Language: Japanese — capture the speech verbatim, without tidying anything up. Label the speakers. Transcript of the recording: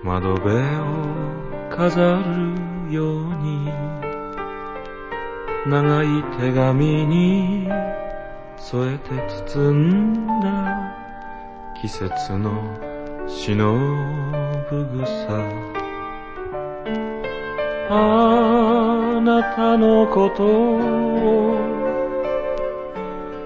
Speaker 1: 窓辺を飾るように長い手紙に添えて包んだ季節の忍ぶ草あなたのことを